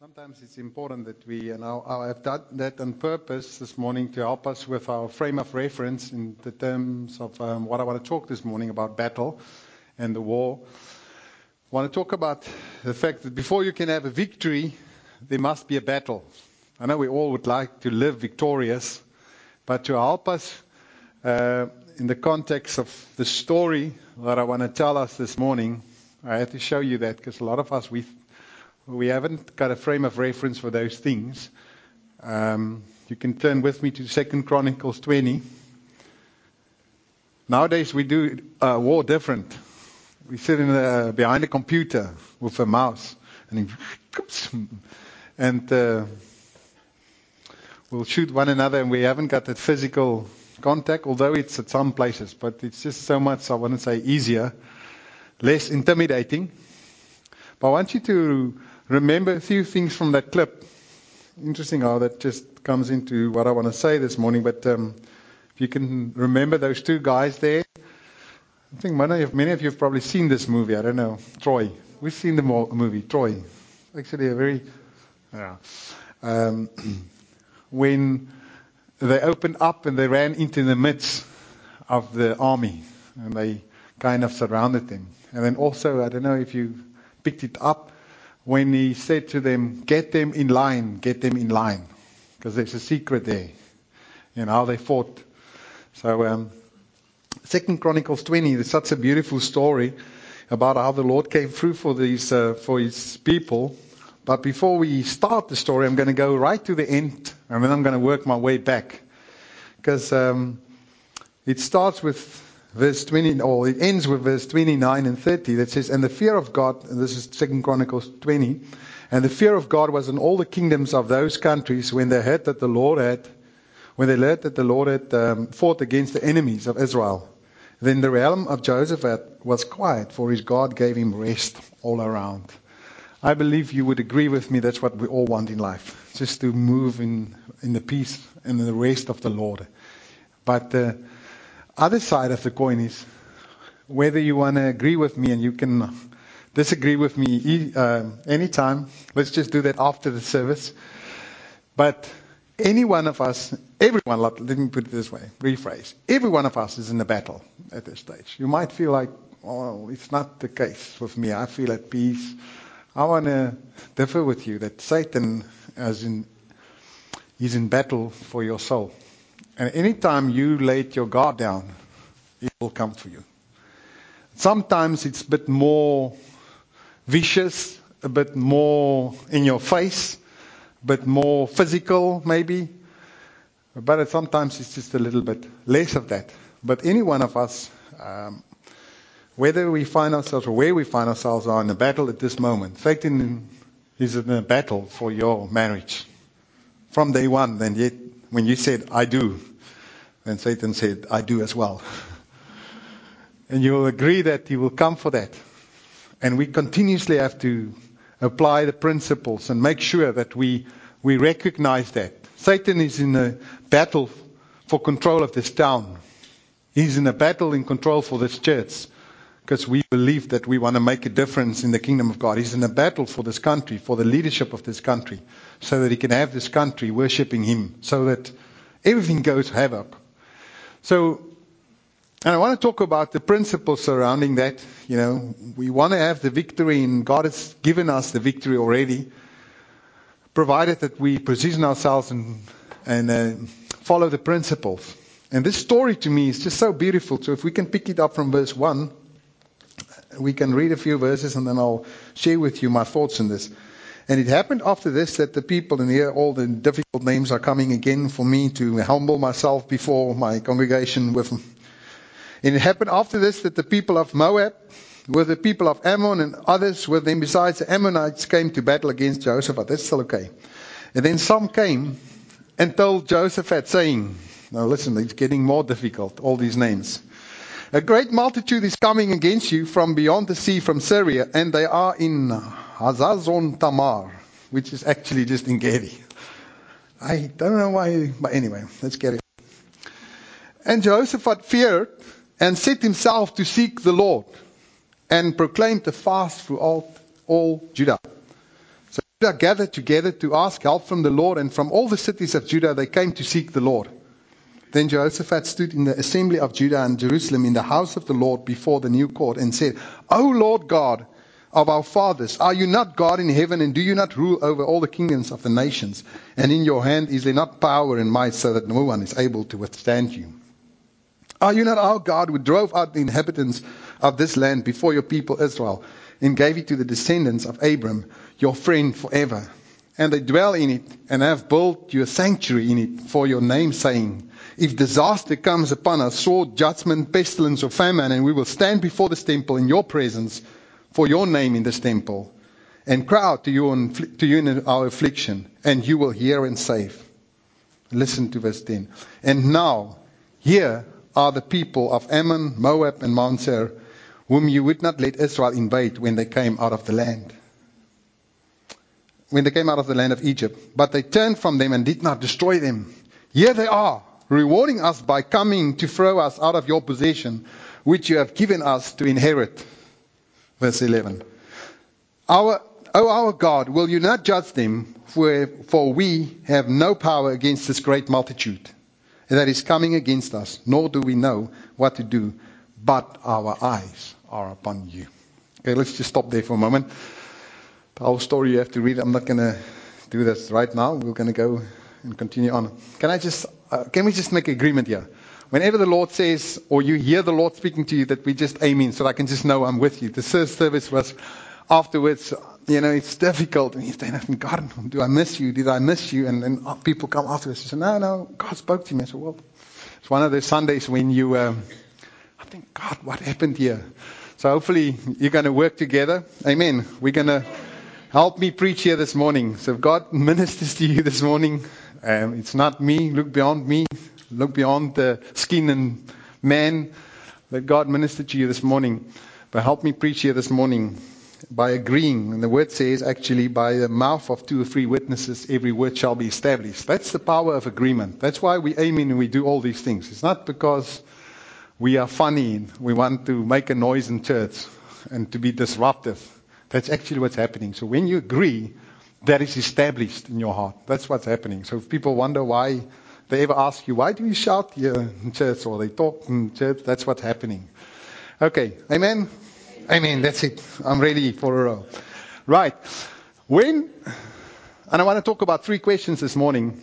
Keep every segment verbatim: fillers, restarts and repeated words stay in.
Sometimes it's important that we, and I I have done that on purpose this morning to help us with our frame of reference in the terms of um, what I want to talk this morning about battle and the war. I want to talk about the fact that before you can have a victory, there must be a battle. I know we all would like to live victorious, but to help us uh, in the context of the story that I want to tell us this morning, I have to show you that because a lot of us, we we haven't got a frame of reference for those things. Um, you can turn with me to Second Chronicles twenty. Nowadays we do uh, war different. We sit in a, behind a computer with a mouse and, and uh, we'll shoot one another, and we haven't got that physical contact, although it's at some places, but it's just so much, I want to say, easier, less intimidating. But I want you to remember a few things from that clip. Interesting how that just comes into what I want to say this morning, but um, if you can remember those two guys there, I think many of, many of you have probably seen this movie. I don't know, Troy. We've seen the mo- movie, Troy. Actually a very, yeah. Um, when they opened up and they ran into the midst of the army, and they kind of surrounded them. And then also, I don't know if you picked it up, when he said to them, get them in line, get them in line. Because there's a secret there in how they fought. So, um, Second Chronicles twenty, there's such a beautiful story about how the Lord came through for these, uh, for his people. But before we start the story, I'm going to go right to the end, and then I'm going to work my way back. Because um, it starts with verse twenty, or it ends with verse twenty-nine and thirty that says, and the fear of God, and this is Second Chronicles twenty, and the fear of God was in all the kingdoms of those countries when they heard that the Lord had, when they learned that the Lord had um, fought against the enemies of Israel. Then the realm of Jehoshaphat was quiet, for his God gave him rest all around. I believe you would agree with me, that's what we all want in life, just to move in, in the peace and the rest of the Lord. But the other side of the coin is, whether you want to agree with me, and you can disagree with me uh, anytime, let's just do that after the service. But any one of us, everyone, let me put it this way, rephrase, every one of us is in a battle at this stage. You might feel like, oh, it's not the case with me, I feel at peace. I want to differ with you that Satan as in, is in battle for your soul. And anytime you lay your guard down, it will come for you. Sometimes it's a bit more vicious, a bit more in your face, a bit more physical maybe. But sometimes it's just a little bit less of that. But any one of us, um, whether we find ourselves or where we find ourselves are in a battle at this moment. Satan is in a battle for your marriage. From day one, then yet when you said, I do, then Satan said, I do as well. And you will agree that he will come for that. And we continuously have to apply the principles and make sure that we, we recognize that. Satan is in a battle for control of this town. He's in a battle in control for this church. Because we believe that we want to make a difference in the kingdom of God. He's in a battle for this country, for the leadership of this country. So that he can have this country worshipping him. So that everything goes havoc. So, and I want to talk about the principles surrounding that. You know, we want to have the victory, and God has given us the victory already, provided that we position ourselves and, and uh, follow the principles. And this story to me is just so beautiful. So if we can pick it up from verse one, we can read a few verses, and then I'll share with you my thoughts on this. And it happened after this that the people, and here all the difficult names are coming again for me to humble myself before my congregation with them. And it happened after this that the people of Moab, with the people of Ammon and others with them besides the Ammonites, came to battle against Jehoshaphat. That's still okay. And then some came and told Jehoshaphat, saying, now listen, it's getting more difficult, all these names. A great multitude is coming against you from beyond the sea, from Syria, and they are in Hazazon Tamar, which is actually just in Gedi. I don't know why, but anyway, let's get it. And Jehoshaphat feared and set himself to seek the Lord, and proclaimed a fast throughout all Judah. So Judah gathered together to ask help from the Lord, and from all the cities of Judah they came to seek the Lord. Then Jehoshaphat stood in the assembly of Judah and Jerusalem in the house of the Lord before the new court and said, O Lord God of our fathers, are you not God in heaven, and do you not rule over all the kingdoms of the nations? And in your hand is there not power and might, so that no one is able to withstand you? Are you not our God, who drove out the inhabitants of this land before your people Israel, and gave it to the descendants of Abram, your friend, forever? And they dwell in it, and have built you a sanctuary in it for your name, saying, if disaster comes upon us, sword, judgment, pestilence, or famine, and we will stand before this temple in your presence for your name in this temple, and cry out to you, on, to you in our affliction, and you will hear and save. Listen to verse ten. And now, here are the people of Ammon, Moab, and Mount Seir, whom you would not let Israel invade when they came out of the land. When they came out of the land of Egypt. But they turned from them and did not destroy them. Here they are, rewarding us by coming to throw us out of your possession, which you have given us to inherit. Verse eleven. Our, O our God, will you not judge them? For, for we have no power against this great multitude that is coming against us, nor do we know what to do, but our eyes are upon you. Okay, let's just stop there for a moment. The whole story you have to read. I'm not going to do this right now. We're going to go and continue on. Can I just, uh, can we just make an agreement here? Whenever the Lord says, or you hear the Lord speaking to you, that we just amen, so I can just know I'm with you. The first service was afterwards, you know, it's difficult. And you think, God, do I miss you? Did I miss you? And then people come afterwards and say, no, no, God spoke to me. I said, well, it's one of those Sundays when you, um, I think, God, what happened here? So hopefully you're going to work together. Amen. We're going to help me preach here this morning. So if God ministers to you this morning, um, it's not me. Look beyond me. Look beyond the skin and man. Let God minister to you this morning. But help me preach here this morning by agreeing. And the word says, actually, by the mouth of two or three witnesses, every word shall be established. That's the power of agreement. That's why we amen and we do all these things. It's not because we are funny and we want to make a noise in church and to be disruptive. That's actually what's happening. So when you agree, that is established in your heart. That's what's happening. So if people wonder why they ever ask you, why do you shout here in church, or they talk in church, that's what's happening. Okay, amen? Amen, that's it. I'm ready for a row. Right. When, and I want to talk about three questions this morning.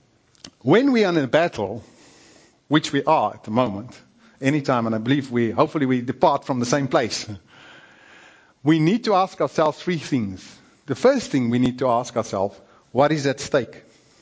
When we are in a battle, which we are at the moment, anytime, and I believe we, hopefully we depart from the same place, we need to ask ourselves three things. The first thing we need to ask ourselves, what is at stake?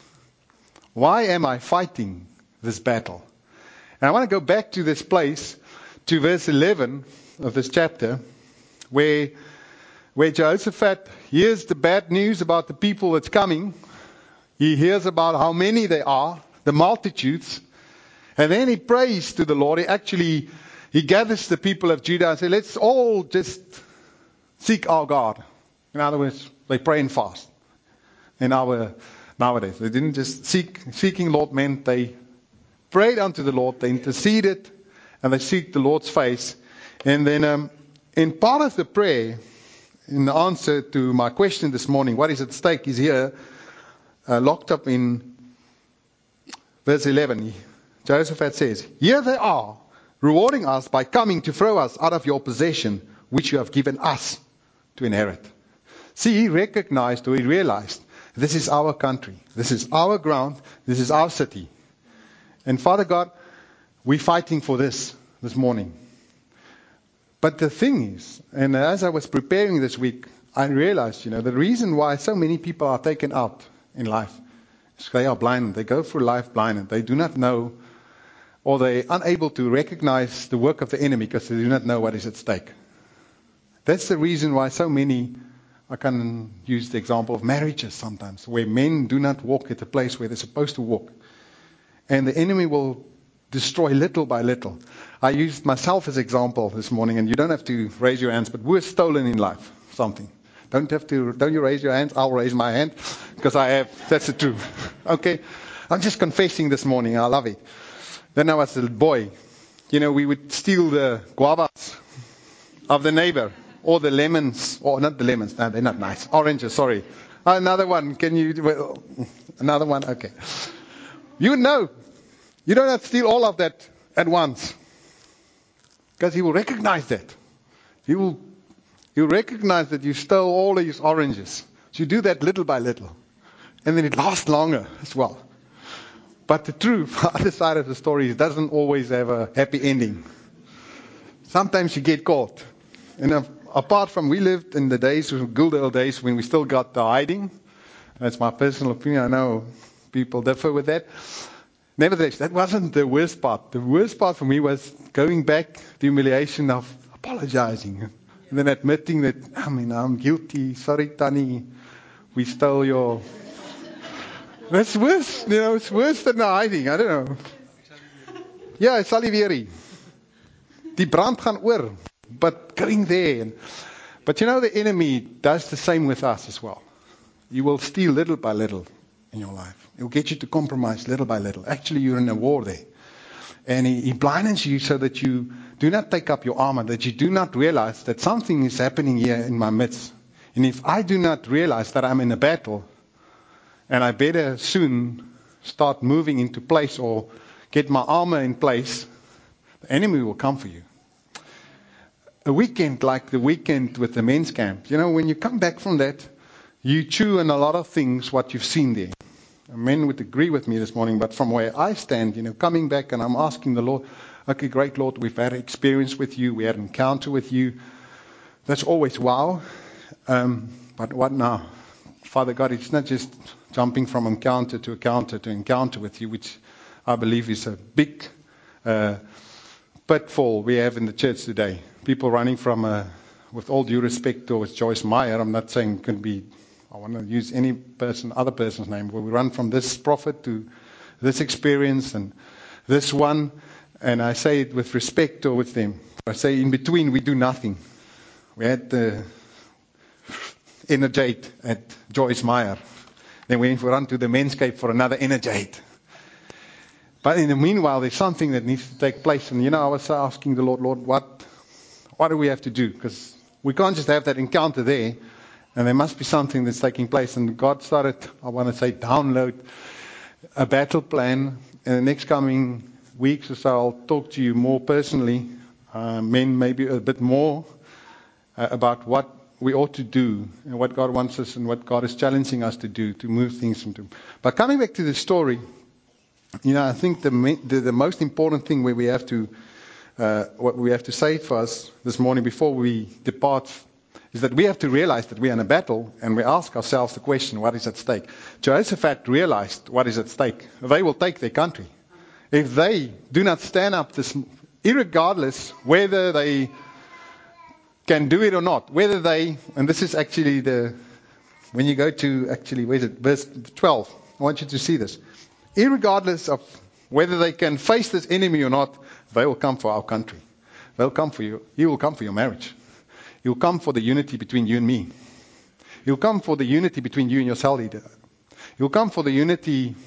Why am I fighting this battle? And I want to go back to this place, to verse eleven of this chapter, where, where Jehoshaphat hears the bad news about the people that's coming. He hears about how many they are, the multitudes, and then he prays to the Lord. He actually, he gathers the people of Judah and says, let's all just seek our God. In other words, they pray and fast. In our nowadays, they didn't just seek. Seeking Lord meant they prayed unto the Lord, they interceded, and they seek the Lord's face. And then, um, in part of the prayer, in the answer to my question this morning, what is at stake, is here, uh, locked up in verse eleven. Jehoshaphat says, here they are, rewarding us by coming to throw us out of your possession, which you have given us to inherit. See, he recognized, or he realized, this is our country. This is our ground. This is our city. And Father God, we're fighting for this this morning. But the thing is, and as I was preparing this week, I realized, you know, the reason why so many people are taken out in life is they are blind. They go through life blind. They do not know, or they're unable to recognize the work of the enemy because they do not know what is at stake. That's the reason why so many, I can use the example of marriages sometimes, where men do not walk at the place where they're supposed to walk. And the enemy will destroy little by little. I used myself as example this morning, and you don't have to raise your hands, but we're stolen in life, something. Don't have to, don't you raise your hands? I'll raise my hand, because I have, that's the truth. Okay? I'm just confessing this morning, I love it. Then I was a boy. You know, we would steal the guavas of the neighbor. Or the lemons, or not the lemons, no, they're not nice. Oranges, sorry. Another one. Can you, well, another one? Okay. You know, you don't have to steal all of that at once. Because he will recognize that. He will, he will recognize that you stole all his oranges. So you do that little by little. And then it lasts longer as well. But the truth, the other side of the story, it doesn't always have a happy ending. Sometimes you get caught. And uh, apart from, we lived in the days, good old days, when we still got the hiding. That's my personal opinion. I know people differ with that. Nevertheless, that wasn't the worst part. The worst part for me was going back, the humiliation of apologizing. And then admitting that, I mean, I'm guilty. Sorry, Tanny. We stole your... That's worse. You know, it's worse than the hiding. I don't know. Yeah, it's Saliveri. Die brand gaan oor. But going there. And, but you know, the enemy does the same with us as well. You will steal little by little in your life. It will get you to compromise little by little. Actually, you're in a war there. And he, he blinds you so that you do not take up your armor, that you do not realize that something is happening here in my midst. And if I do not realize that I'm in a battle, and I better soon start moving into place or get my armor in place, the enemy will come for you. A weekend like the weekend with the men's camp, you know, when you come back from that, you chew on a lot of things, what you've seen there. Men would agree with me this morning, but from where I stand, you know, coming back and I'm asking the Lord, okay, great Lord, we've had an experience with you, we had an encounter with you. That's always wow. Um, but what now? Father God, it's not just jumping from encounter to encounter to encounter with you, which I believe is a big uh, pitfall we have in the church today. People running from, uh, with all due respect towards Joyce Meyer, I'm not saying it can be, I want to use any person, other person's name, where we run from this prophet to this experience and this one, and I say it with respect towards them. I say in between we do nothing. We had the Energite at Joyce Meyer. Then we run to the men's cape for another Energite. But in the meanwhile, there's something that needs to take place. And you know, I was asking the Lord, Lord, what, what do we have to do? Because we can't just have that encounter there. And there must be something that's taking place. And God started, I want to say, download a battle plan. In the next coming weeks or so, I'll talk to you more personally, uh, men maybe a bit more, uh, about what we ought to do and what God wants us and what God is challenging us to do to move things into. But coming back to the story, you know, I think the the, the most important thing where we have to, uh, what we have to say for us this morning before we depart, is that we have to realize that we are in a battle and we ask ourselves the question, what is at stake? Jehoshaphat realized what is at stake. They will take their country. If they do not stand up, this, irregardless whether they can do it or not, whether they, and this is actually the, when you go to, actually, where is it, verse twelve, I want you to see this. Irregardless of whether they can face this enemy or not, they will come for our country. They'll come for you. He will come for your marriage. He will come for the unity between you and me. He will come for the unity between you and your cell leader. He will come for the unity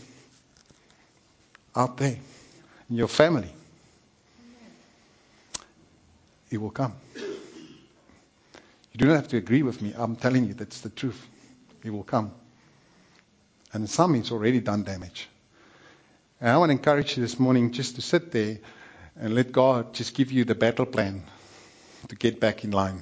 out there in your family. He will come. You do not have to agree with me. I'm telling you that's the truth. He will come. And some he's already done damage. And I want to encourage you this morning just to sit there and let God just give you the battle plan to get back in line.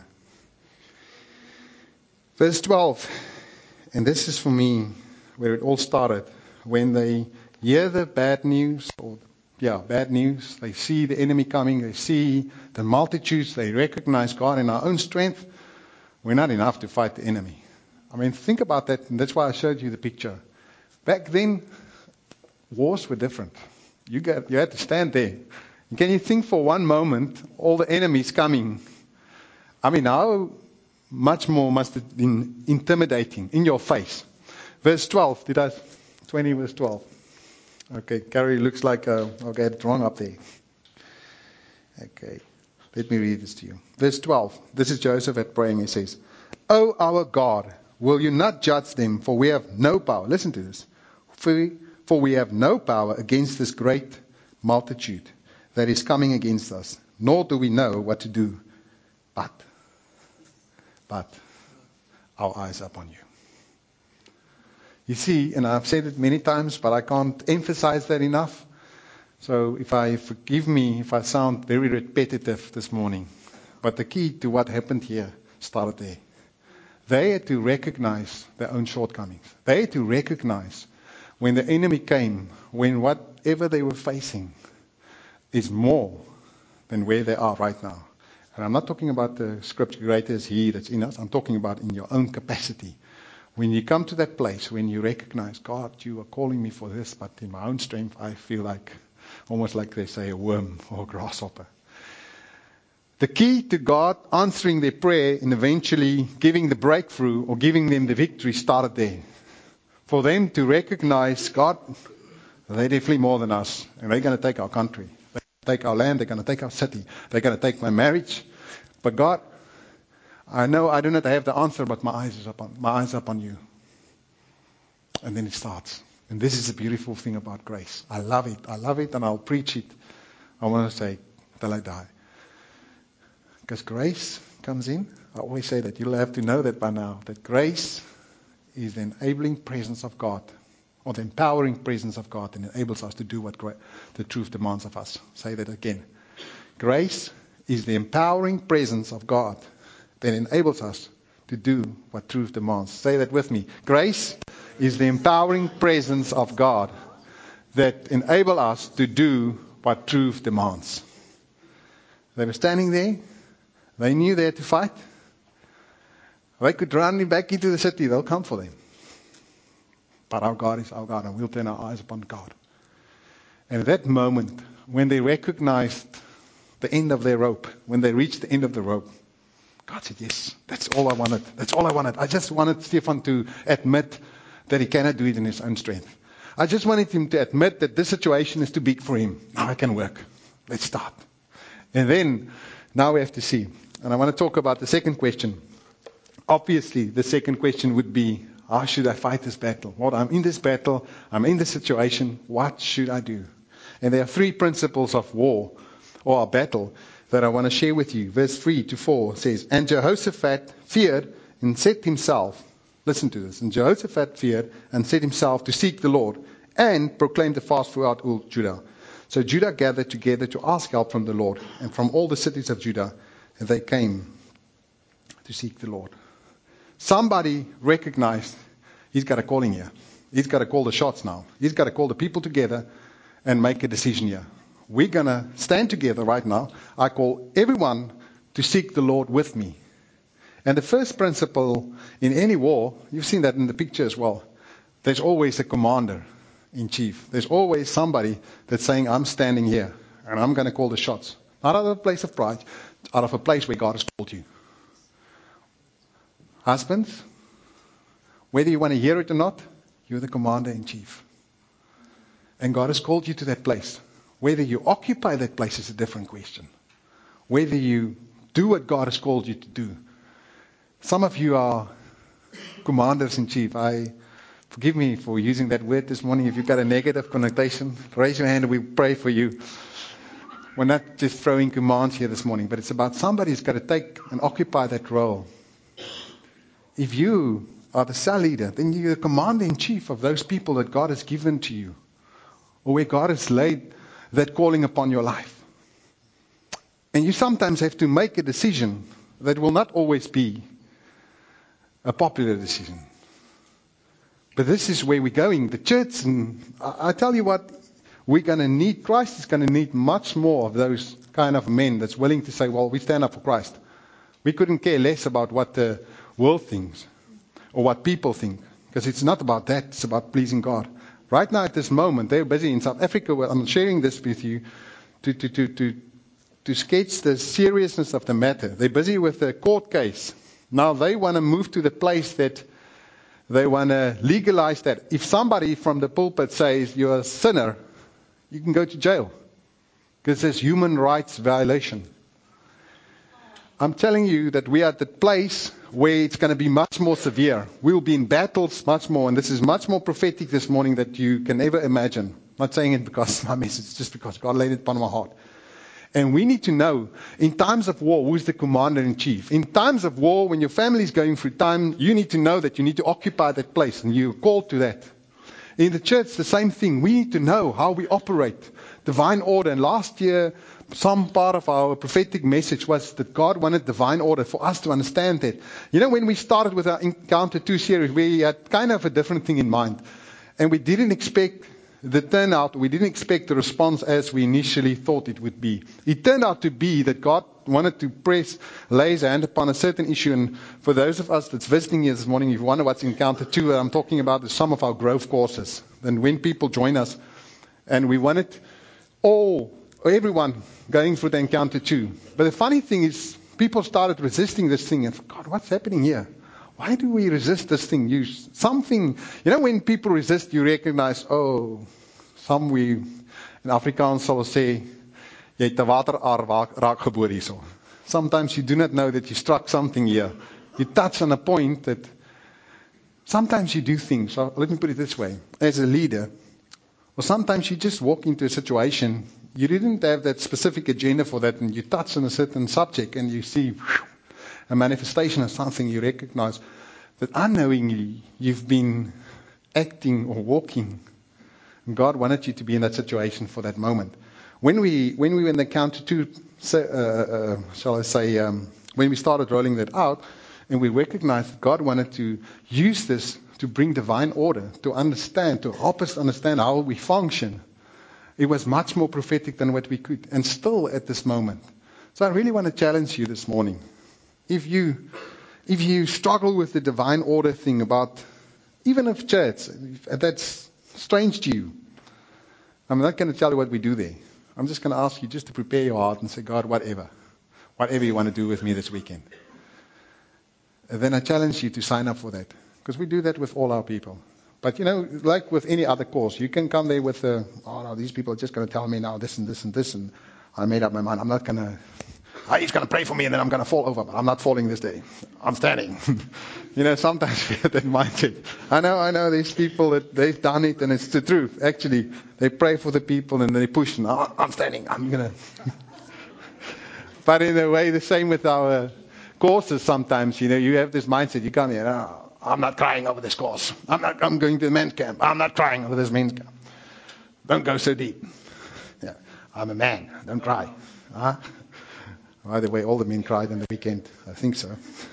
Verse twelve, and this is for me where it all started. When they hear the bad news, or yeah, bad news, they see the enemy coming, they see the multitudes, they recognize God in our own strength. We're not enough to fight the enemy. I mean, think about that, and that's why I showed you the picture. Back then, wars were different. You got, you had to stand there. And can you think for one moment, all the enemies coming? I mean, how much more must it have been intimidating in your face? Verse twelve, did I, twenty verse twelve. Okay, Carrie looks like, uh, I'll get it wrong up there. Okay, let me read this to you. Verse twelve, this is Joseph at praying, he says, "O our God, will you not judge them, for we have no power." Listen to this. For we, for we have no power against this great multitude that is coming against us, nor do we know what to do. But, but, our eyes upon you. You see, and I've said it many times, but I can't emphasize that enough. So if I forgive me if I sound very repetitive this morning, but the key to what happened here started there. They had to recognize their own shortcomings. They had to recognize when the enemy came, when whatever they were facing is more than where they are right now. And I'm not talking about the scripture, greater is He that's in us. I'm talking about in your own capacity. When you come to that place, when you recognize, God, you are calling me for this, but in my own strength, I feel like, almost like they say, a worm or a grasshopper. The key to God answering their prayer and eventually giving the breakthrough or giving them the victory started there. For them to recognize, God, they're definitely more than us, and they're going to take our country. They're going to take our land, they're going to take our city, they're going to take my marriage. But God, I know I do not have the answer, but my eyes is up on my eyes up on you. And then it starts. And this is the beautiful thing about grace. I love it. I love it, and I'll preach it. I want to say till I die. Because grace comes in. I always say that. You'll have to know that by now. That grace is the enabling presence of God, or the empowering presence of God, and enables us to do what the truth demands of us. Say that again. Grace is the empowering presence of God that enables us to do what truth demands. Say that with me. Grace is the empowering presence of God that enables us to do what truth demands. They were standing there. They knew they had to fight. They could run back into the city. They'll come for them. But our God is our God, and we'll turn our eyes upon God. And at that moment, when they recognized the end of their rope, when they reached the end of the rope, God said, yes, that's all I wanted. That's all I wanted. I just wanted Stefan to admit that he cannot do it in his own strength. I just wanted him to admit that this situation is too big for him. Now I can work. Let's start. And then, now we have to see. And I want to talk about the second question. Obviously, the second question would be, how should I fight this battle? Well, I'm in this battle. I'm in this situation. What should I do? And there are three principles of war, or a battle, that I want to share with you. Verse three to four says, and Jehoshaphat feared and set himself, listen to this, and Jehoshaphat feared and set himself to seek the Lord and proclaimed a fast throughout all Judah. So Judah gathered together to ask help from the Lord, and from all the cities of Judah they came to seek the Lord. Somebody recognized he's got a calling here. He's got to call the shots now. He's got to call the people together and make a decision here. We're going to stand together right now. I call everyone to seek the Lord with me. And the first principle in any war, you've seen that in the picture as well, there's always a commander in chief. There's always somebody that's saying, I'm standing here and I'm going to call the shots. Not out of a place of pride, out of a place where God has called you. Husbands, whether you want to hear it or not, you're the commander in chief. And God has called you to that place. Whether you occupy that place is a different question. Whether you do what God has called you to do. Some of you are commanders in chief. I forgive me for using that word this morning. If you've got a negative connotation, raise your hand and we pray for you. We're not just throwing commands here this morning, but it's about somebody who's got to take and occupy that role. If you are the cell leader, then you're the commander in chief of those people that God has given to you, or where God has laid that calling upon your life. And you sometimes have to make a decision that will not always be a popular decision. But this is where we're going. The church, and I tell you what, we're going to need, Christ is going to need much more of those kind of men that's willing to say, well, we stand up for Christ. We couldn't care less about what the world thinks or what people think, because it's not about that, it's about pleasing God. Right now at this moment, they're busy in South Africa. I'm sharing this with you to, to, to, to, to sketch the seriousness of the matter. They're busy with a court case. Now they want to move to the place that they want to legalize that. If somebody from the pulpit says you're a sinner, you can go to jail, because there's human rights violation. I'm telling you that we are at the place where it's going to be much more severe. We'll be in battles much more, and this is much more prophetic this morning than you can ever imagine. I'm not saying it because my message, just because God laid it upon my heart. And we need to know, in times of war, who's the commander in chief. In times of war, when your family is going through time, you need to know that you need to occupy that place, and you're called to that. In the church, the same thing. We need to know how we operate divine order. And last year, some part of our prophetic message was that God wanted divine order for us to understand that. You know, when we started with our Encounter two series, we had kind of a different thing in mind. And we didn't expect the turnout, we didn't expect the response as we initially thought it would be. It turned out to be that God wanted to press, lay his hand upon a certain issue. And for those of us that's visiting here this morning, if you wonder what's Encounter two, I'm talking about the some of our growth courses. And when people join us, and we wanted all, everyone going through the Encounter two. But the funny thing is, people started resisting this thing. And God, what's happening here? Why do we resist this thing? You, something, you know, when people resist, you recognize, oh, some we, in Afrikaans sal sê, jy het 'n wateraar raak geboor hierso. Sometimes you do not know that you struck something here. You touch on a point that sometimes you do things. So let me put it this way. As a leader, or sometimes you just walk into a situation, you didn't have that specific agenda for that, and you touch on a certain subject, and you see whew, a manifestation of something, you recognize that unknowingly you've been acting or walking. And God wanted you to be in that situation for that moment. When we when we were in the Encounter two, uh, uh, shall I say, um, when we started rolling that out, and we recognized that God wanted to use this to bring divine order, to understand, to help us understand how we function, it was much more prophetic than what we could, and still at this moment. So I really want to challenge you this morning. If you if you struggle with the divine order thing about, even of church, if that's strange to you, I'm not going to tell you what we do there. I'm just going to ask you just to prepare your heart and say, God, whatever. Whatever you want to do with me this weekend. And then I challenge you to sign up for that. Because we do that with all our people. But you know, like with any other course, you can come there with, uh, oh no, these people are just going to tell me now this and this and this. And I made up my mind. I'm not going to... Oh, he's going to pray for me and then I'm going to fall over. But I'm not falling this day. I'm standing. You know, sometimes we have that mindset. I know, I know there's people that they've done it and it's the truth. Actually, they pray for the people and they push. And oh, I'm standing. I'm going to. But in a way, the same with our courses sometimes. You know, you have this mindset. You come here. Oh, I'm not crying over this course. I'm not. I'm going to the men's camp. I'm not crying over this men's camp. Don't go so deep. Yeah, I'm a man. Don't cry. Huh? By the way, all the men cried on the weekend. I think so.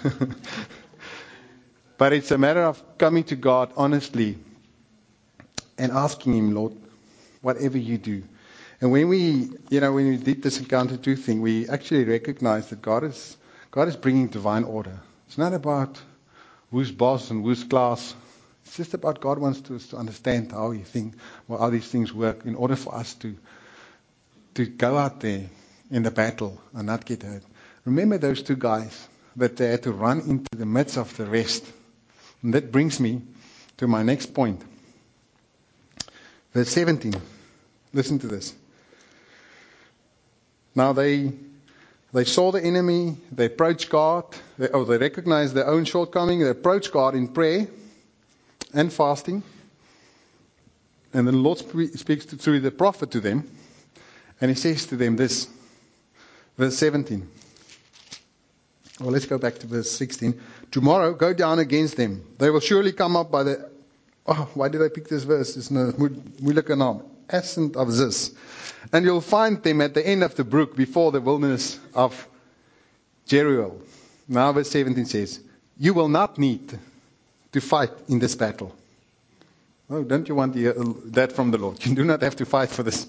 But it's a matter of coming to God honestly and asking Him, Lord, whatever you do. And when we, you know, when we did this Encounter two thing, we actually recognized that God is, God is bringing divine order. It's not about who's boss and who's class. It's just about God wants to, us to understand how you think, or how these things work, in order for us to to go out there in the battle and not get hurt. Remember those two guys that they had to run into the midst of the rest. And that brings me to my next point. Verse seventeen. Listen to this. Now they they saw the enemy, they approached God, they, oh, they recognized their own shortcoming, they approached God in prayer and fasting. And then the Lord speaks to, through the prophet to them, and He says to them this. Verse seventeen. Well, let's go back to verse sixteen. Tomorrow, go down against them. They will surely come up by the... Oh, why did I pick this verse? It's no moeilike naam. Ascent of Ziz. And you'll find them at the end of the brook before the wilderness of Jeruel. Now verse seventeen says, you will not need to fight in this battle. Oh, don't you want the, uh, that from the Lord? You do not have to fight for this.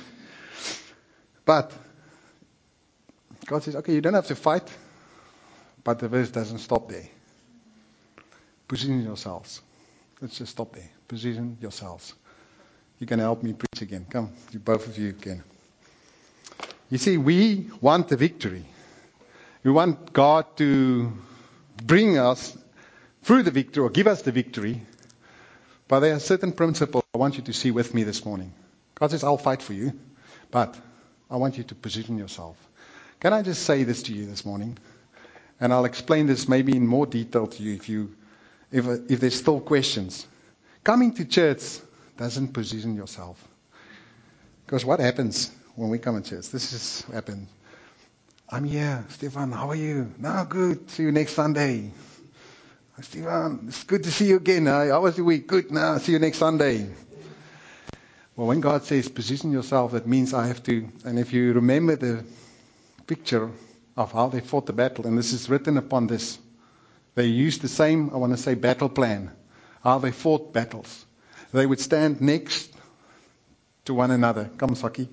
But God says, okay, you don't have to fight, but the verse doesn't stop there. Position yourselves. Let's just stop there. Position yourselves. You can help me preach again. Come, you, both of you can. You see, we want the victory. We want God to bring us through the victory, or give us the victory. But there are certain principles I want you to see with me this morning. God says, I'll fight for you, but I want you to position yourself. Can I just say this to you this morning? And I'll explain this maybe in more detail to you if you, if, if there's still questions. Coming to church doesn't position yourself. Because what happens when we come in church. This has happened. I'm here. Stefan, how are you? No, good. See you next Sunday. Stefan, it's good to see you again. How was the week? Good. Now, see you next Sunday. Well, when God says position yourself, that means I have to. And if you remember the picture of how they fought the battle, and this is written upon this, they used the same, I want to say, battle plan. How they fought battles. They would stand next to one another. Come, Saki.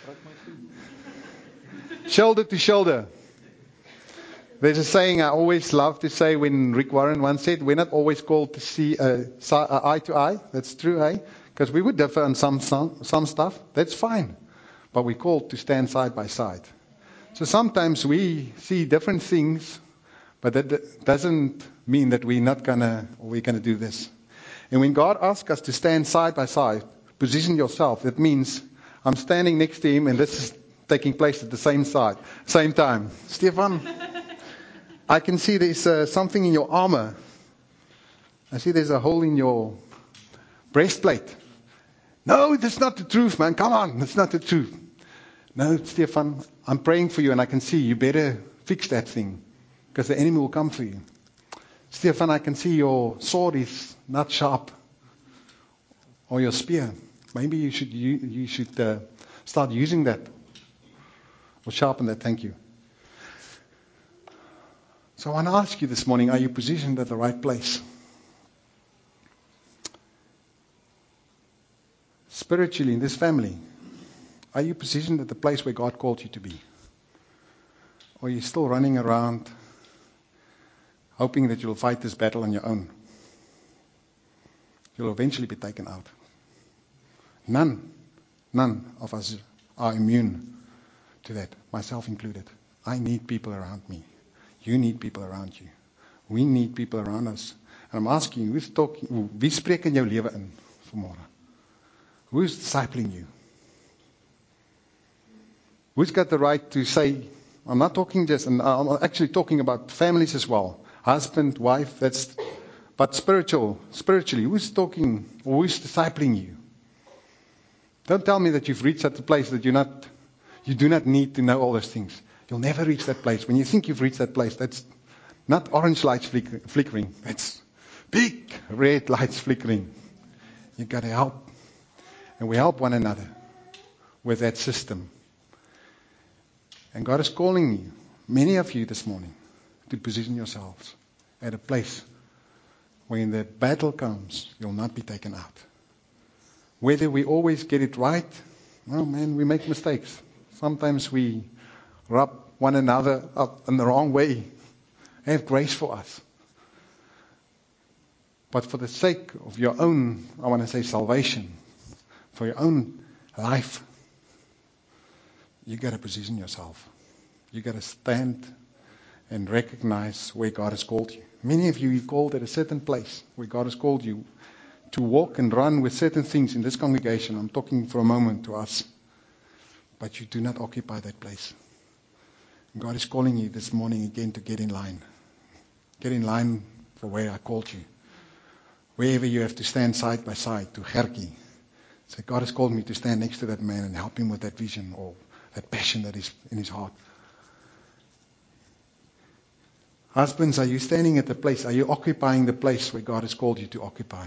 Shoulder to shoulder. There's a saying I always love to say when Rick Warren once said, we're not always called to see uh, eye to eye. That's true, eh? Because we would differ on some, some some stuff. That's fine. But we're called to stand side by side. So sometimes we see different things, but that doesn't mean that we're not gonna, we're gonna do this. And when God asks us to stand side by side, position yourself, that means I'm standing next to him and this is taking place at the same side, same time. Stefan, I can see there's uh, something in your armor. I see there's a hole in your breastplate. No, that's not the truth, man. Come on, that's not the truth. No, Stefan, I'm praying for you and I can see you better fix that thing because the enemy will come for you. Stefan, I can see your sword is not sharp or your spear. Maybe you should you, you should uh, start using that or sharpen that. Thank you. So I want to ask you this morning, are you positioned at the right place? Spiritually in this family, are you positioned at the place where God called you to be? Or are you still running around hoping that you'll fight this battle on your own? You'll eventually be taken out. None, none of us are immune to that, myself included. I need people around me. You need people around you. We need people around us. And I'm asking you, who's talking, wie spreek in jou lewe in vanmorgen? Who's discipling you? Who's got the right to say, I'm not talking just, and I'm actually talking about families as well. Husband, wife, that's, but spiritual, spiritually, who's talking, or who's discipling you? Don't tell me that you've reached that place that you're not, you do not need to know all those things. You'll never reach that place. When you think you've reached that place, that's not orange lights flicker, flickering. That's big red lights flickering. You've got to help. And we help one another with that system. And God is calling you, many of you this morning, to position yourselves at a place when the battle comes, you'll not be taken out. Whether we always get it right, oh man, we make mistakes. Sometimes we rub one another up in the wrong way. Have grace for us. But for the sake of your own, I want to say salvation, for your own life, you got to position yourself. You got to stand and recognize where God has called you. Many of you are called at a certain place where God has called you to walk and run with certain things in this congregation. I'm talking for a moment to us. But you do not occupy that place. God is calling you this morning again to get in line. Get in line for where I called you. Wherever you have to stand side by side, to Gerkie. Say, God has called me to stand next to that man and help him with that vision or that passion that is in his heart. Husbands, are you standing at the place? Are you occupying the place where God has called you to occupy?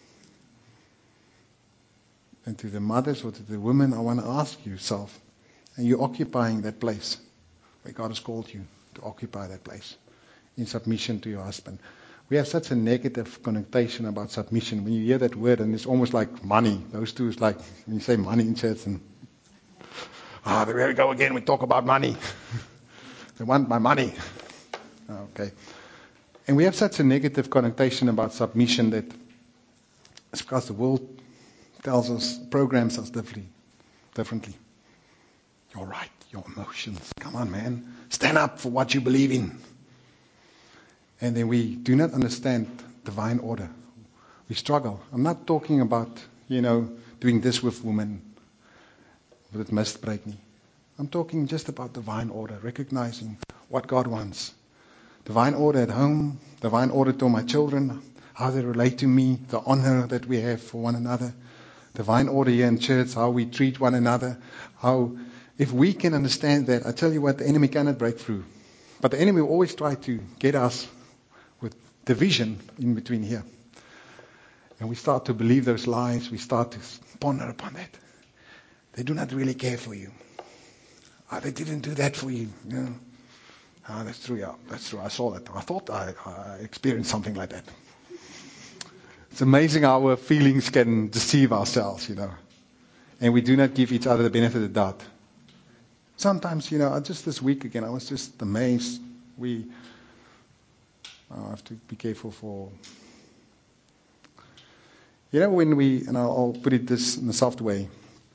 And to the mothers or to the women, I want to ask yourself, are you occupying that place where God has called you to occupy that place in submission to your husband? We have such a negative connotation about submission. When you hear that word, and it's almost like money. Those two is like, when you say money in church, and ah, there we go again, we talk about money. They want my money. Okay. And we have such a negative connotation about submission that it's because the world tells us, programs us differently. differently. You're right, your emotions. Come on, man. Stand up for what you believe in. And then we do not understand divine order. We struggle. I'm not talking about, you know, doing this with women. But it must break me. I'm talking just about divine order, recognizing what God wants. Divine order at home, divine order to my children, how they relate to me, the honor that we have for one another. Divine order here in church, how we treat one another, how if we can understand that, I tell you what, the enemy cannot break through. But the enemy will always try to get us with division in between here. And we start to believe those lies. We start to ponder upon that. They do not really care for you. Oh, they didn't do that for you. You know? Oh, that's true, yeah. That's true. I saw that. I thought I, I experienced something like that. It's amazing how our feelings can deceive ourselves, you know. And we do not give each other the benefit of the doubt. Sometimes, you know, just this week again, I was just amazed. We I have to be careful for... You know, when we, and I'll, I'll put it this in a soft way.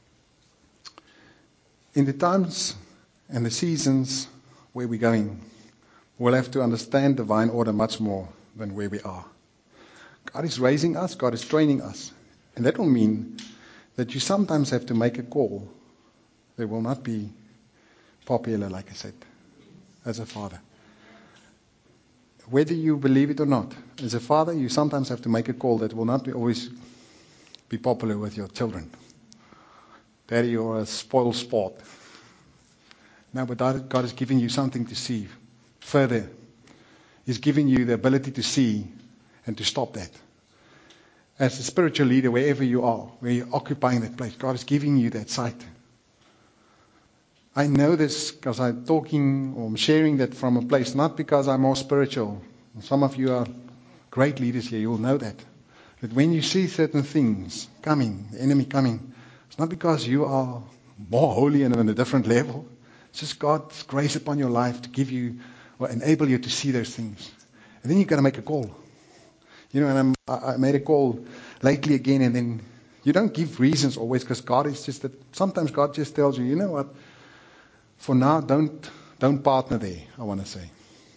In the times and the seasons where we're going, we'll have to understand divine order much more than where we are. God is raising us, God is training us. And that will mean that you sometimes have to make a call that will not be popular, like I said, as a father. Whether you believe it or not, as a father, you sometimes have to make a call that will not be always be popular with your children. Daddy, you're a spoiled sport. No, but God has given you something to see further. He's given you the ability to see and to stop that. As a spiritual leader, wherever you are, where you're occupying that place, God is giving you that sight. I know this because I'm talking or I'm sharing that from a place, not because I'm more spiritual. Some of you are great leaders here, you will know that. That when you see certain things coming, the enemy coming, it's not because you are more holy and on a different level. It's just God's grace upon your life to give you or enable you to see those things. And then you've got to make a call. You know, and I'm, I made a call lately again, and then you don't give reasons always because God is just that. Sometimes God just tells you, you know what? For now, don't don't partner there. I want to say,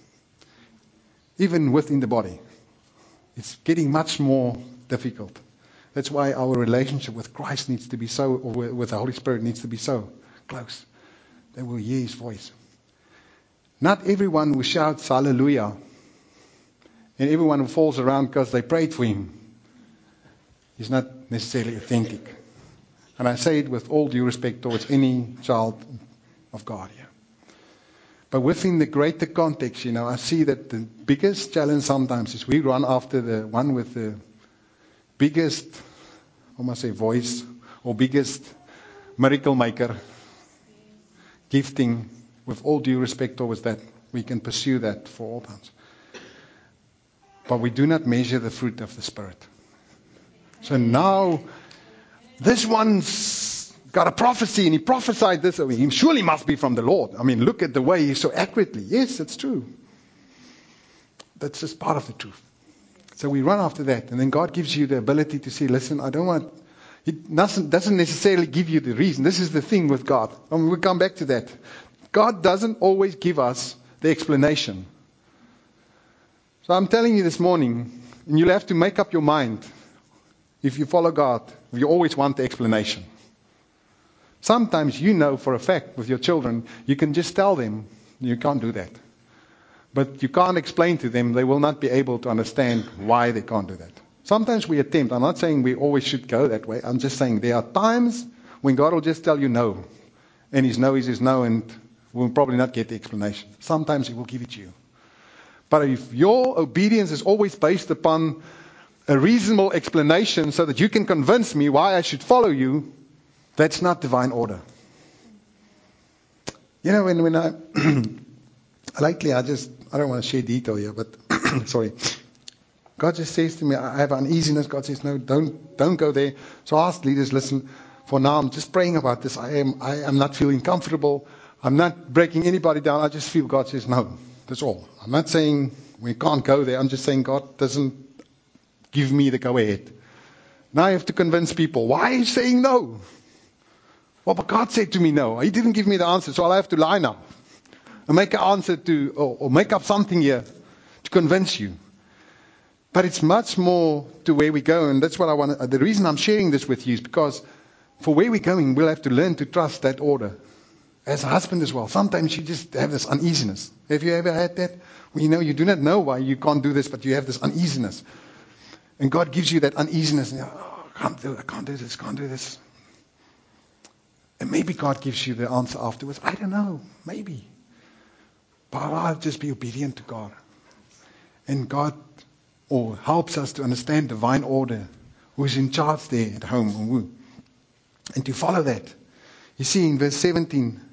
even within the body, it's getting much more difficult. That's why our relationship with Christ needs to be so, or with the Holy Spirit needs to be so close. They will hear His voice. Not everyone who shouts hallelujah and everyone who falls around because they prayed for him is not necessarily authentic. And I say it with all due respect towards any child of God here. But within the greater context, you know, I see that the biggest challenge sometimes is we run after the one with the biggest, I must say, voice, or biggest miracle maker, gifting. With all due respect towards that, we can pursue that for all times. But we do not measure the fruit of the Spirit. So now, this one's got a prophecy and he prophesied this. I mean, he surely must be from the Lord. I mean, look at the way he's so accurately. Yes, it's true. That's just part of the truth. So we run after that. And then God gives you the ability to see, listen, I don't want... It doesn't, doesn't necessarily give you the reason. This is the thing with God. I mean, we'll come back to that. God doesn't always give us the explanation. So I'm telling you this morning, and you'll have to make up your mind. If you follow God, you always want the explanation. Sometimes you know for a fact with your children, you can just tell them, you can't do that. But you can't explain to them, they will not be able to understand why they can't do that. Sometimes we attempt, I'm not saying we always should go that way, I'm just saying there are times when God will just tell you no. And His no is His no, and we'll probably not get the explanation. Sometimes He will give it to you. But if your obedience is always based upon a reasonable explanation so that you can convince me why I should follow you, that's not divine order. You know, when, when I, lately I just, I don't want to share detail here, but, sorry. God just says to me, I have uneasiness. God says, no, don't, don't go there. So I asked leaders, listen, for now I'm just praying about this. I am, I am not feeling comfortable. I'm not breaking anybody down. I just feel God says no. That's all. I'm not saying we can't go there. I'm just saying God doesn't give me the go ahead. Now I have to convince people. Why are you saying no? Well, but God said to me no. He didn't give me the answer, so I'll have to lie now. And make an answer to, or, or make up something here to convince you. But it's much more to where we go, and that's what I want. The reason I'm sharing this with you is because for where we're going, we'll have to learn to trust that order. As a husband as well, sometimes you just have this uneasiness. Have you ever had that? Well, you know, you do not know why you can't do this, but you have this uneasiness. And God gives you that uneasiness. And you're, oh, I can't do it, I can't do this, can't do this. And maybe God gives you the answer afterwards. I don't know. Maybe. But I'll just be obedient to God. And God or helps us to understand divine order. Who's in charge there at home. And to follow that. You see in verse seventeen.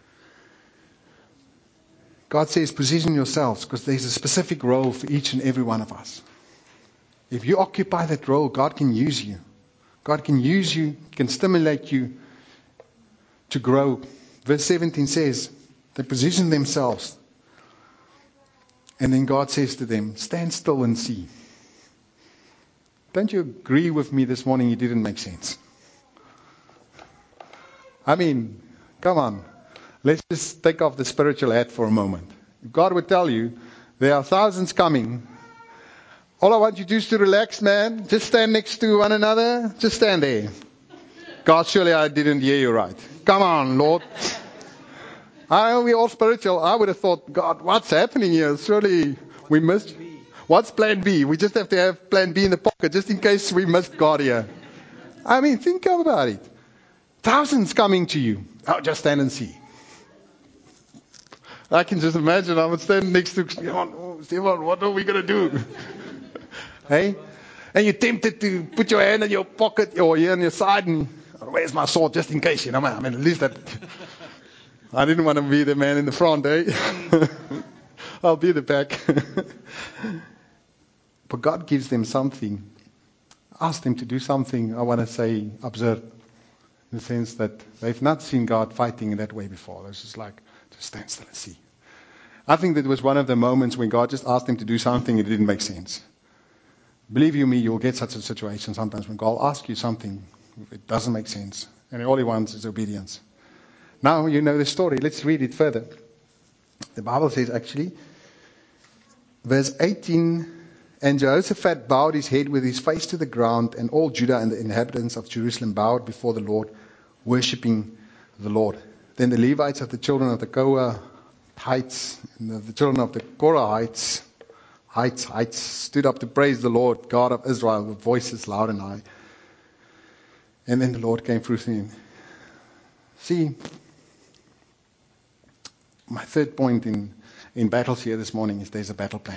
God says position yourselves because there's a specific role for each and every one of us. If you occupy that role, God can use you. God can use you, can stimulate you to grow. Verse seventeen says, they position themselves. And then God says to them, stand still and see. Don't you agree with me this morning? It didn't make sense. I mean, come on. Let's just take off the spiritual hat for a moment. If God would tell you, there are thousands coming. All I want you to do is to relax, man. Just stand next to one another. Just stand there. God, surely I didn't hear you right. Come on, Lord. I know we're all spiritual. I would have thought, God, what's happening here? Surely we missed. What's plan B? We just have to have plan B in the pocket just in case we missed God here. I mean, think about it. Thousands coming to you. Oh, just stand and see. I can just imagine I would stand next to Stefan. Oh, Stefan, what are we going to do? Hey? And you're tempted to put your hand in your pocket or here on your side and, oh, where's my sword just in case, you know, I mean, at least that. I didn't want to be the man in the front, eh? I'll be the back. But God gives them something. Ask them to do something, I want to say, absurd. In the sense that they've not seen God fighting in that way before. It's just like, just stand still and see. I think that was one of the moments when God just asked them to do something and it didn't make sense. Believe you me, you'll get such a situation sometimes when God asks you something, it doesn't make sense. And all he wants is obedience. Now you know the story. Let's read it further. The Bible says actually, verse eighteen, and Jehoshaphat bowed his head with his face to the ground, and all Judah and the inhabitants of Jerusalem bowed before the Lord, worshipping the Lord. Then the Levites of the children of the Kohathites and the, the children of the Korahites heights, heights, stood up to praise the Lord, God of Israel, with voices loud and high. And then the Lord came through to him. See, my third point in, in battles here this morning is there's a battle plan.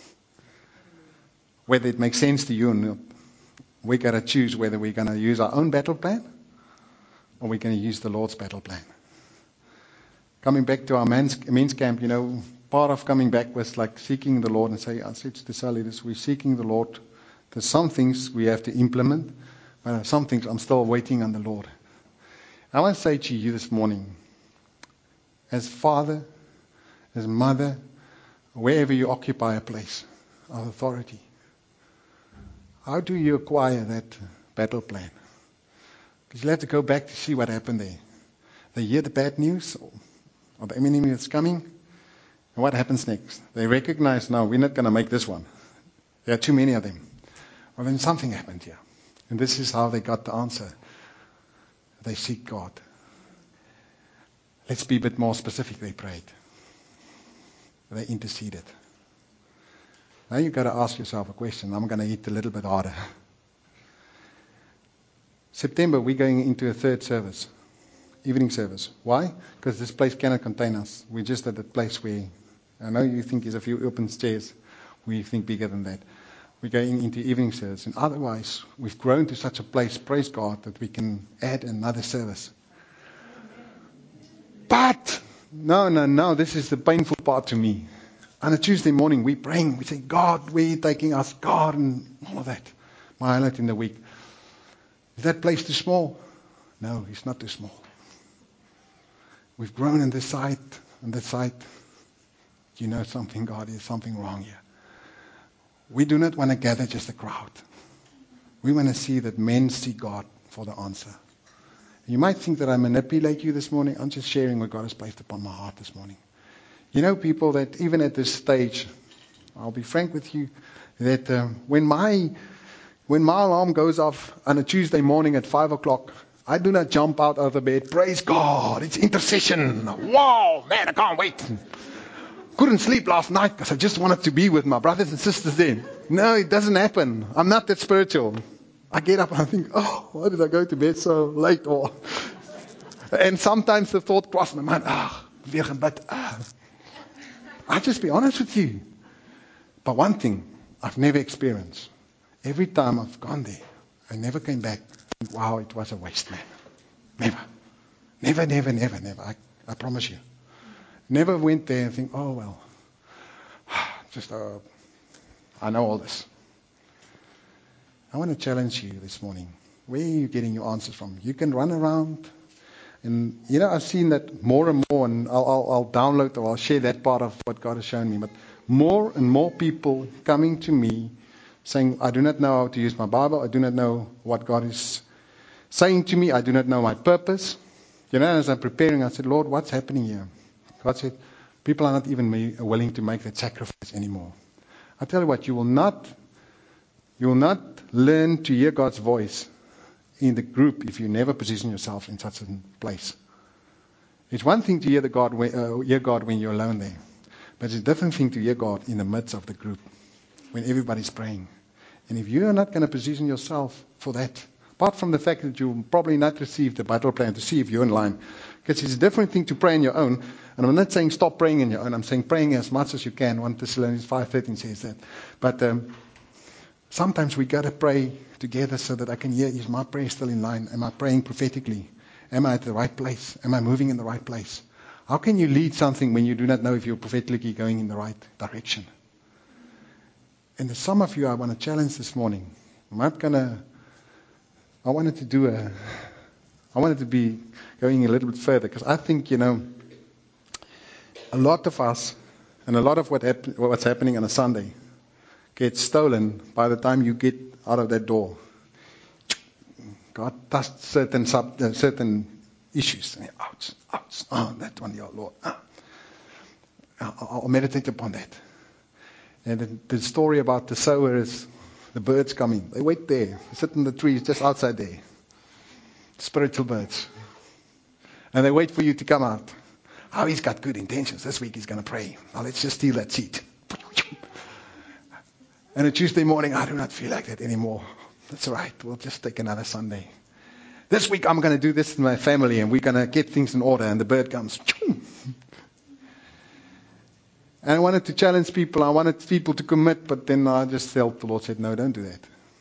Whether it makes sense to you or not, we got to choose whether we're going to use our own battle plan or we're going to use the Lord's battle plan. Coming back to our men's, men's camp, you know, part of coming back was like seeking the Lord and say, I said to Sally this, we're seeking the Lord. There's some things we have to implement, but some things I'm still waiting on the Lord. I want to say to you this morning, as father, as mother, wherever you occupy a place of authority, how do you acquire that battle plan? Because you'll have to go back to see what happened there. They hear the bad news, or the enemy is coming, and what happens next? They recognize, no, we're not going to make this one. There are too many of them. Well, then something happened here. And this is how they got the answer. They seek God. Let's be a bit more specific. They prayed. They interceded. Now you've got to ask yourself a question. I'm going to hit a little bit harder. September, we're going into a third service. Evening service. Why? Because this place cannot contain us. We're just at that place where, I know you think there's a few open stairs. We think bigger than that. We're going into evening service. And otherwise, we've grown to such a place, praise God, that we can add another service. But, no, no, no, this is the painful part to me. On a Tuesday morning, we're praying. We say, God, where are you taking us? God, and all of that. My highlight in the week. Is that place too small? No, it's not too small. We've grown in this side, and that side. You know something, God, there's something wrong here. We do not want to gather just a crowd. We want to see that men see God for the answer. You might think that I manipulate you this morning. I'm just sharing what God has placed upon my heart this morning. You know, people, that even at this stage, I'll be frank with you, that uh, when my when my alarm goes off on a Tuesday morning at five o'clock, I do not jump out of the bed. Praise God, it's intercession. Wow, man, I can't wait. Couldn't sleep last night because I just wanted to be with my brothers and sisters then. No, it doesn't happen. I'm not that spiritual. I get up and I think, oh, why did I go to bed so late? Or And sometimes the thought crossed my mind, ah, weer gebid. Ah. I'll just be honest with you. But one thing I've never experienced, every time I've gone there, I never came back. Wow, it was a waste, man. Never. Never, never, never, never. I, I promise you. Never went there and think, oh, well, just, uh, I know all this. I want to challenge you this morning. Where are you getting your answers from? You can run around. And, you know, I've seen that more and more, and I'll, I'll, I'll download or I'll share that part of what God has shown me. But more and more people coming to me saying, I do not know how to use my Bible. I do not know what God is saying to me. I do not know my purpose. You know, as I'm preparing, I said, Lord, what's happening here? God said, people are not even willing to make that sacrifice anymore. I tell you what, you will not, you will not learn to hear God's voice in the group if you never position yourself in such a place. It's one thing to hear, the God, uh, hear God when you're alone there. But it's a different thing to hear God in the midst of the group, when everybody's praying. And if you're not going to position yourself for that, apart from the fact that you'll probably not receive the battle plan to see if you're in line, because it's a different thing to pray on your own. And I'm not saying stop praying on your own. I'm saying praying as much as you can. First Thessalonians five thirteen says that. But um, sometimes we got to pray together so that I can hear, is my prayer still in line? Am I praying prophetically? Am I at the right place? Am I moving in the right place? How can you lead something when you do not know if you're prophetically going in the right direction? And some of you I want to challenge this morning. I'm not going to, I wanted to do a, I wanted to be going a little bit further, because I think, you know, a lot of us and a lot of what hap- what's happening on a Sunday gets stolen by the time you get out of that door. God touched certain sub, uh, certain issues. Ouch, ouch, oh, that one, your Lord. Ah. I'll, I'll meditate upon that. And the, the story about the sower is the birds coming. They wait there, they sit in the trees just outside there. Spiritual birds. And they wait for you to come out. Oh, he's got good intentions. This week he's going to pray. Now let's just steal that seed. And a Tuesday morning, I do not feel like that anymore. That's all right. We'll just take another Sunday. This week I'm going to do this with my family, and we're going to get things in order. And the bird comes. And I wanted to challenge people. I wanted people to commit, but then I just felt the Lord said, no, don't do that.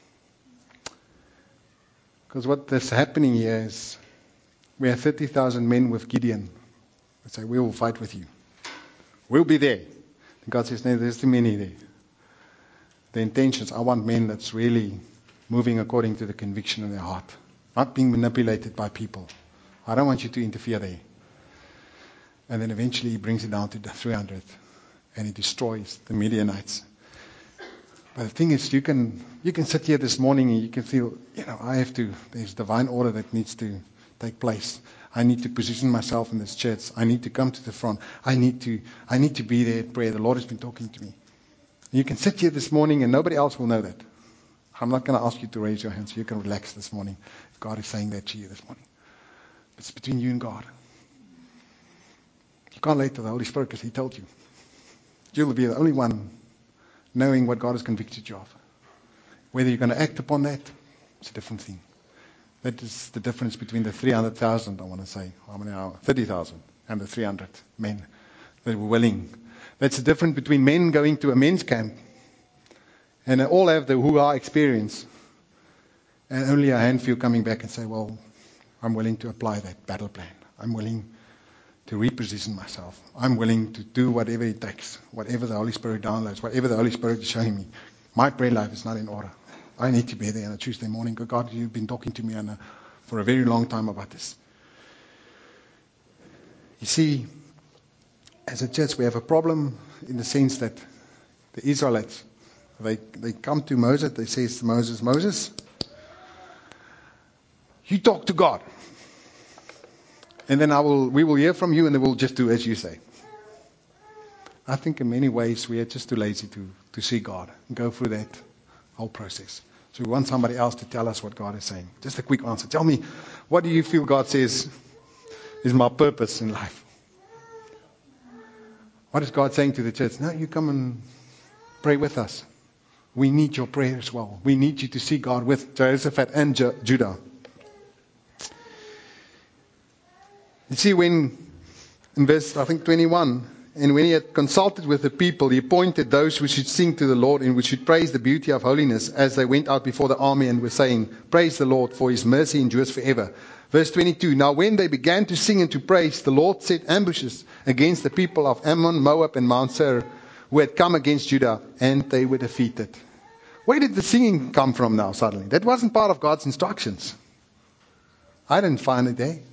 Because what is happening here is we have thirty thousand men with Gideon. They say, we will fight with you. We'll be there. And God says, no, there's too many there. The intentions, I want men that's really moving according to the conviction of their heart. Not being manipulated by people. I don't want you to interfere there. And then eventually he brings it down to three hundred. And he destroys the Midianites. But the thing is, you can you can sit here this morning and you can feel, you know, I have to, there's divine order that needs to take place. I need to position myself in this church. I need to come to the front. I need to I need to be there at prayer. The Lord has been talking to me. You can sit here this morning and nobody else will know that. I'm not going to ask you to raise your hands. You can relax this morning if God is saying that to you this morning. It's between you and God. You can't lie to the Holy Spirit because He told you. You'll be the only one knowing what God has convicted you of. Whether you're going to act upon that, it's a different thing. That is the difference between the three hundred thousand, I want to say, how many hours? thirty thousand, and the three hundred men that were willing. That's the difference between men going to a men's camp and they all have the hoo-ha experience, and only a handful coming back and say, well, I'm willing to apply that battle plan. I'm willing to reposition myself. I'm willing to do whatever it takes, whatever the Holy Spirit downloads, whatever the Holy Spirit is showing me. My prayer life is not in order. I need to be there on a Tuesday morning. God, you've been talking to me on a, for a very long time about this. You see, as a church, we have a problem in the sense that the Israelites, they, they come to Moses, they say to Moses, Moses, you talk to God. And then I will, we will hear from you, and then we'll just do as you say. I think in many ways we are just too lazy to, to see God and go through that whole process. So we want somebody else to tell us what God is saying. Just a quick answer. Tell me, what do you feel God says is my purpose in life? What is God saying to the church? No, you come and pray with us. We need your prayer as well. We need you to see God with Jehoshaphat and Ju- Judah. You see, when, in verse, I think, twenty-one, and when he had consulted with the people, he appointed those who should sing to the Lord and who should praise the beauty of holiness as they went out before the army and were saying, praise the Lord, for his mercy endures forever. Verse twenty-two, now when they began to sing and to praise, the Lord set ambushes against the people of Ammon, Moab, and Mount Seir, who had come against Judah, and they were defeated. Where did the singing come from now suddenly? That wasn't part of God's instructions. I didn't find it there.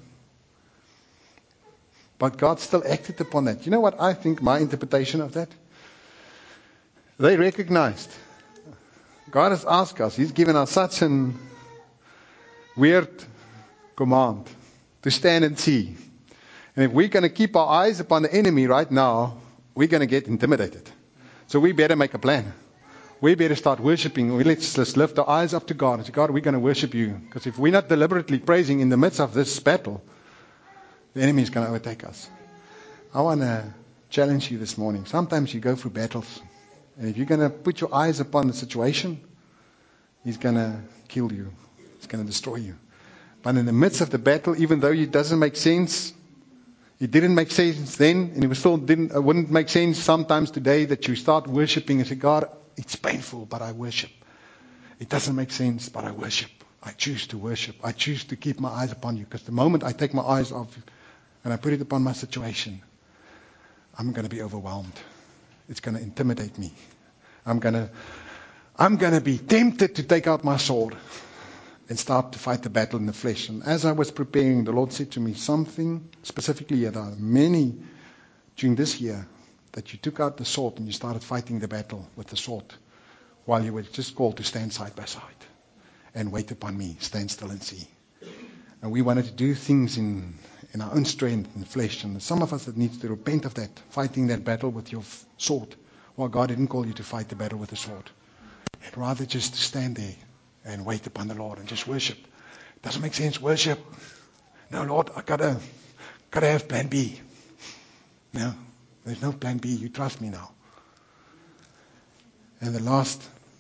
But God still acted upon that. You know what I think my interpretation of that? They recognized. God has asked us. He's given us such an weird command to stand and see. And if we're going to keep our eyes upon the enemy right now, we're going to get intimidated. So we better make a plan. We better start worshiping. Let's just lift our eyes up to God and say, God, we're going to worship you. Because if we're not deliberately praising in the midst of this battle, the enemy is going to overtake us. I want to challenge you this morning. Sometimes you go through battles. And if you're going to put your eyes upon the situation, he's going to kill you. He's going to destroy you. But in the midst of the battle, even though it doesn't make sense, it didn't make sense then, and it still didn't, it wouldn't make sense sometimes today that you start worshiping and say, God, it's painful, but I worship. It doesn't make sense, but I worship. I choose to worship. I choose to keep my eyes upon you. Because the moment I take my eyes off and I put it upon my situation, I'm going to be overwhelmed. It's going to intimidate me. I'm going to, I'm going to be tempted to take out my sword and start to fight the battle in the flesh. And as I was preparing, the Lord said to me something specifically. There are many during this year that you took out the sword and you started fighting the battle with the sword while you were just called to stand side by side and wait upon me, stand still and see. And we wanted to do things in, in our own strength and flesh. And some of us that needs to repent of that, fighting that battle with your sword. Well, God didn't call you to fight the battle with the sword. I'd rather just stand there and wait upon the Lord and just worship. Doesn't make sense, worship. No, Lord, I gotta, gotta have plan B. No, there's no plan B. You trust me now. And the last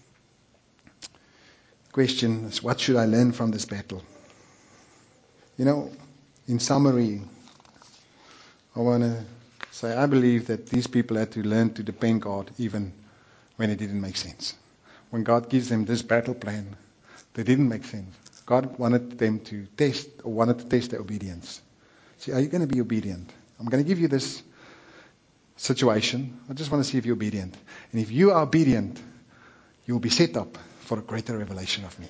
question is, what should I learn from this battle? You know, in summary, I want to say I believe that these people had to learn to depend God even when it didn't make sense. When God gives them this battle plan, they didn't make sense. God wanted them to test, or wanted to test their obedience. See, are you going to be obedient? I'm going to give you this situation. I just want to see if you're obedient. And if you are obedient, you'll be set up for a greater revelation of me.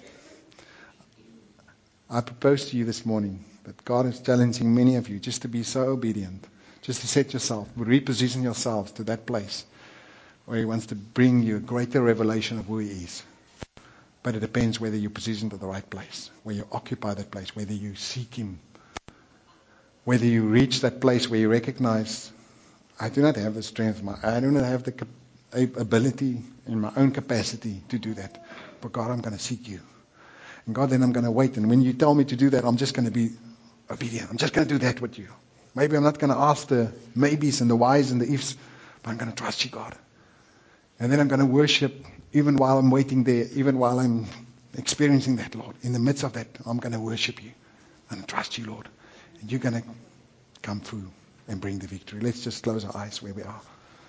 I propose to you this morning that God is challenging many of you just to be so obedient, just to set yourself, reposition yourselves to that place where He wants to bring you a greater revelation of who He is. But it depends whether you're positioned at the right place, where you occupy that place, whether you seek Him, whether you reach that place where you recognize, I do not have the strength, I do not have the ability in my own capacity to do that. But God, I'm going to seek you. And God, then I'm going to wait. And when you tell me to do that, I'm just going to be obedient. I'm just going to do that with you. Maybe I'm not going to ask the maybes and the whys and the ifs, but I'm going to trust you, God. And then I'm going to worship even while I'm waiting there, even while I'm experiencing that, Lord. In the midst of that, I'm going to worship you and trust you, Lord. And you're going to come through and bring the victory. Let's just close our eyes where we are.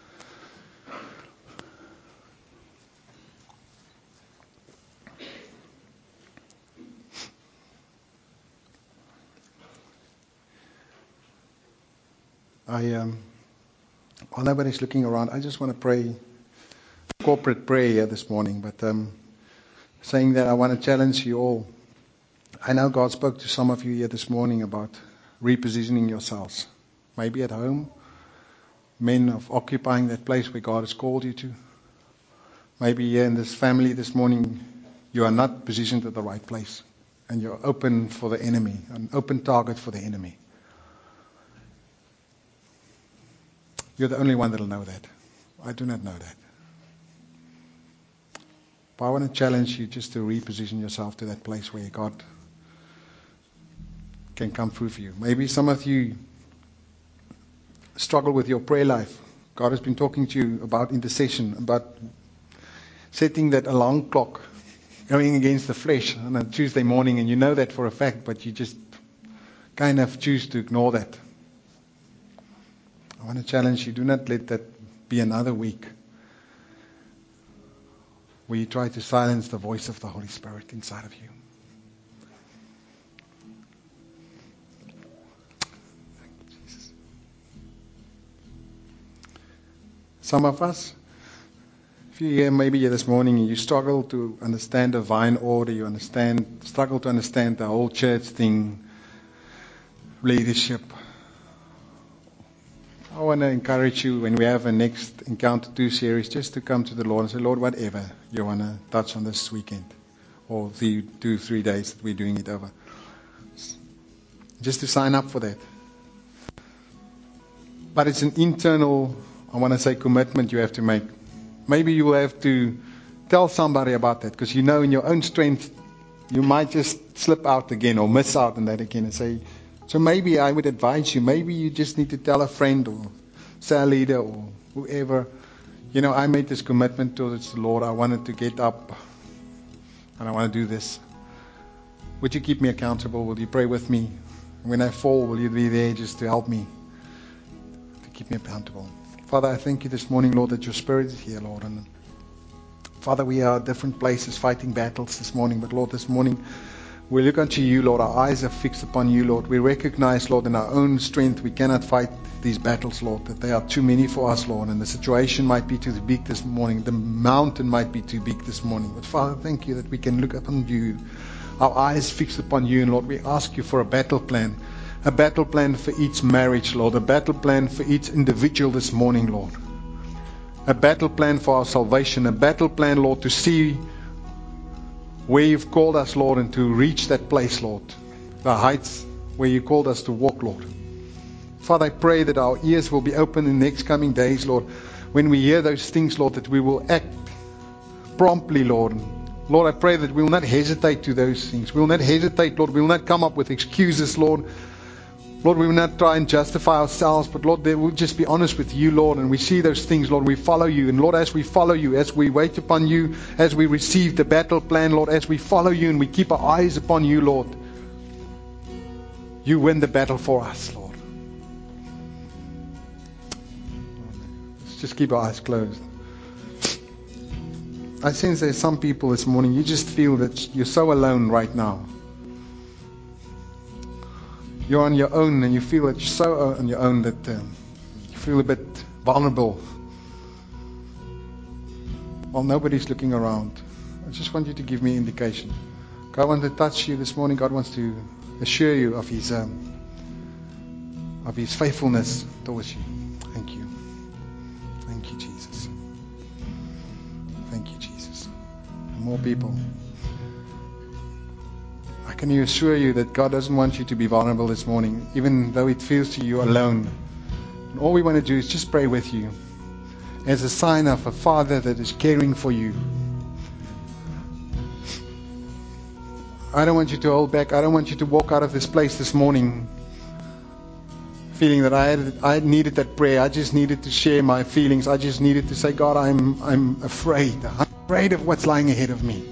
I, um, while nobody's looking around, I just want to pray corporate prayer here this morning, but um, saying that I want to challenge you all. I know God spoke to some of you here this morning about repositioning yourselves, maybe at home, men of occupying that place where God has called you to. Maybe here in this family this morning, you are not positioned at the right place, and you're open for the enemy, an open target for the enemy. You're the only one that will know that. I do not know that. But I want to challenge you just to reposition yourself to that place where God can come through for you. Maybe some of you struggle with your prayer life. God has been talking to you about intercession, about setting that alarm clock, going against the flesh on a Tuesday morning, and you know that for a fact, but you just kind of choose to ignore that. I want to challenge you, do not let that be another week where you try to silence the voice of the Holy Spirit inside of you. Thank you, Jesus. Some of us, if you're here maybe here this morning and you struggle to understand divine order, you understand, struggle to understand the whole church thing, leadership, I want to encourage you when we have a next Encounter two series just to come to the Lord and say, Lord, whatever you want to touch on this weekend or the two, three days that we're doing it over. Just to sign up for that. But it's an internal, I want to say, commitment you have to make. Maybe you will have to tell somebody about that because you know in your own strength you might just slip out again or miss out on that again and say, so maybe I would advise you, maybe you just need to tell a friend or cell leader or whoever, you know, I made this commitment towards the Lord. I wanted to get up and I want to do this. Would you keep me accountable? Will you pray with me? When I fall, will you be there just to help me, to keep me accountable? Father, I thank you this morning, Lord, that your Spirit is here, Lord. And Father, we are at different places fighting battles this morning, but Lord, this morning we look unto you, Lord. Our eyes are fixed upon you, Lord. We recognize, Lord, in our own strength we cannot fight these battles, Lord, that they are too many for us, Lord, and the situation might be too big this morning. The mountain might be too big this morning. But Father, thank you that we can look upon you, our eyes fixed upon you, and Lord, we ask you for a battle plan, a battle plan for each marriage, Lord, a battle plan for each individual this morning, Lord, a battle plan for our salvation, a battle plan, Lord, to see where you've called us, Lord, and to reach that place, Lord, the heights where you called us to walk, Lord. Father, I pray that our ears will be open in the next coming days, Lord, when we hear those things, Lord, that we will act promptly, Lord. Lord, I pray that we will not hesitate to those things. We will not hesitate, Lord. We will not come up with excuses, Lord. Lord, we will not try and justify ourselves, but Lord, we'll just be honest with you, Lord, and we see those things, Lord, we follow you. And Lord, as we follow you, as we wait upon you, as we receive the battle plan, Lord, as we follow you and we keep our eyes upon you, Lord, you win the battle for us, Lord. Let's just keep our eyes closed. I sense there's some people this morning, you just feel that you're so alone right now. You're on your own and you feel that you're so on your own that um, you feel a bit vulnerable. Well, nobody's looking around. I just want you to give me an indication. God wants to touch you this morning. God wants to assure you of His um, of His faithfulness towards you. Thank you. Thank you, Jesus. Thank you, Jesus. More people. I can assure you that God doesn't want you to be vulnerable this morning, even though it feels to you alone. And all we want to do is just pray with you as a sign of a Father that is caring for you. I don't want you to hold back. I don't want you to walk out of this place this morning feeling that I had, I needed that prayer. I just needed to share my feelings. I just needed to say, God, I'm I'm afraid. I'm afraid of what's lying ahead of me.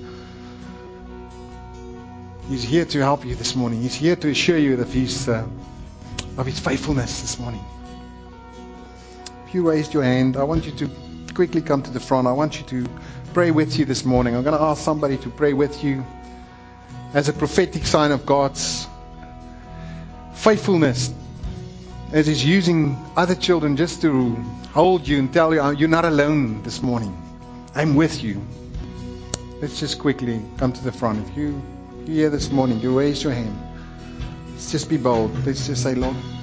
He's here to help you this morning. He's here to assure you of His uh, of His faithfulness this morning. If you raised your hand, I want you to quickly come to the front. I want you to pray with you this morning. I'm going to ask somebody to pray with you as a prophetic sign of God's faithfulness, as He's using other children just to hold you and tell you, you're not alone this morning. I'm with you. Let's just quickly come to the front. If you, you're here this morning, you raise your hand. Let's just be bold. Let's just say, Lord,